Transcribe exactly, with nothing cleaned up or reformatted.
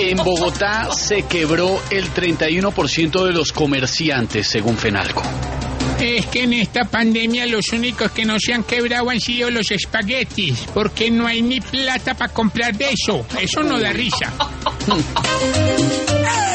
En Bogotá se quebró el treinta y uno por ciento de los comerciantes, según Fenalco. Es que en esta pandemia los únicos que no se han quebrado han sido los espaguetis, porque no hay ni plata para comprar de eso. Eso no da risa.